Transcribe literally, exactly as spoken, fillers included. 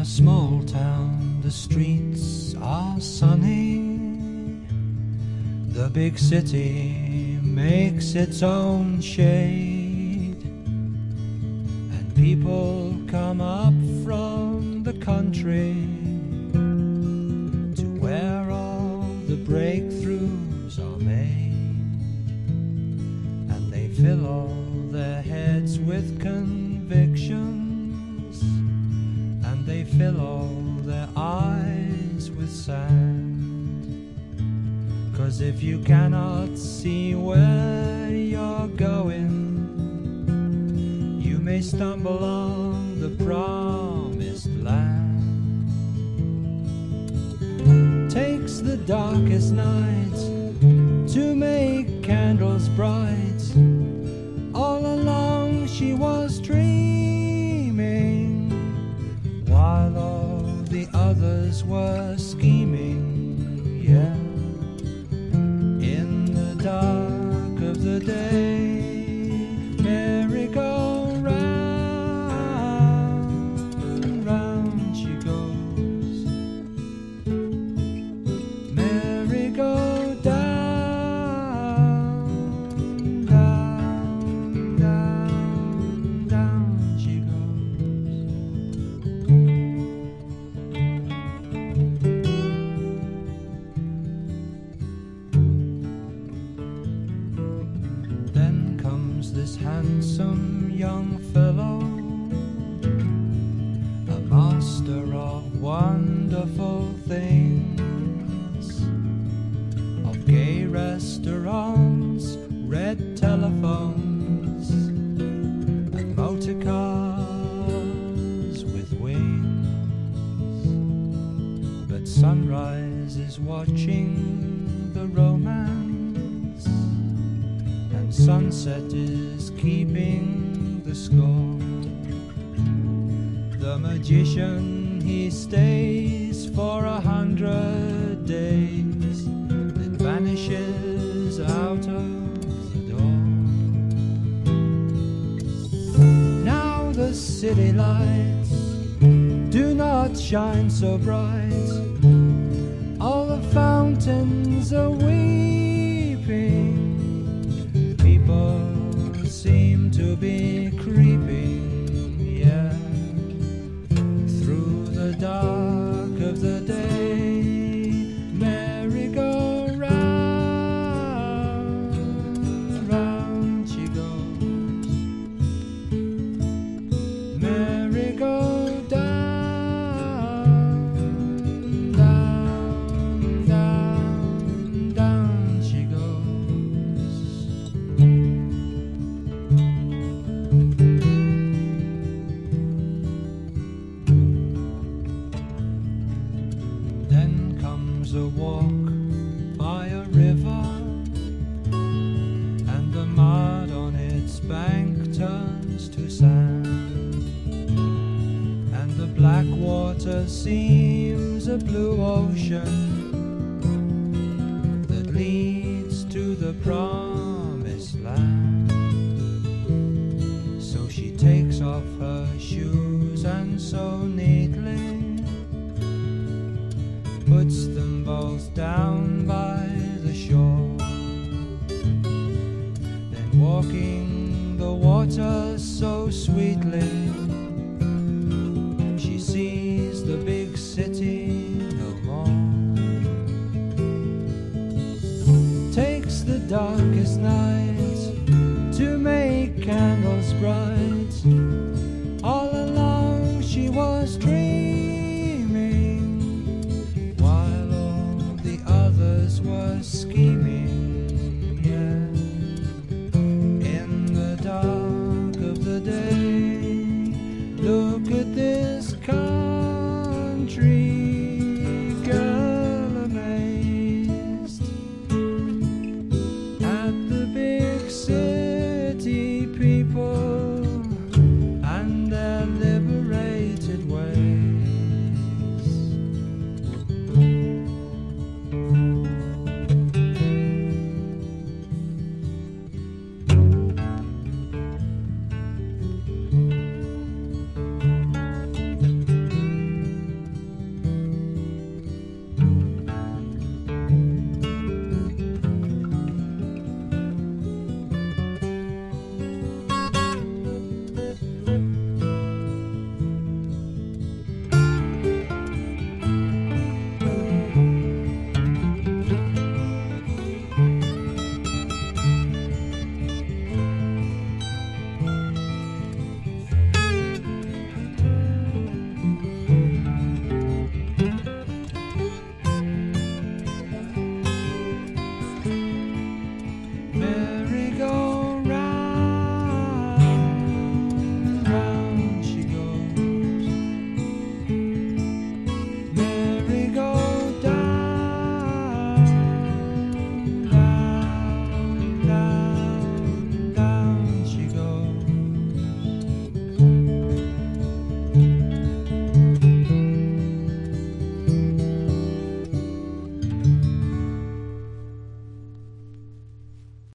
small town, the streets are sunny. The big city makes its own shade, and people come up from the country to where all the breakthroughs are made, and they fill all their heads with convictions, and they fill all their eyes with sand. 'Cause if you cannot see where you're going, you may stumble on the promised land. Takes the darkest night to make candles bright. All along she was dreaming, while all the others were scheming, yeah. In the dark of the day, merry-go-round, round she goes. Merry-go-down, down, down, down she Then comes this handsome young fellow, a master of wonderful things, of gay restaurants, red telephones, and motor cars with wings. But sunrise is watching the romance, and sunset is keeping the score. The magician, he stays for a hundred days, then vanishes out of the door. Now the city lights do not shine so bright, all the fountains are weeping. People seem to be creeping, yeah, through the dark of the day. Merry-go-round, round she goes. Merry-go-down, down, down, down she goes. Then comes a walk by a river, and the mud on its bank turns to sand, and the black water seems a blue ocean that leads to the promised land. So she takes off her shoes and so neatly puts them both down by the shore. Then walking the water so sweetly, she sees the big city no more. Takes the darkest night to make candles bright.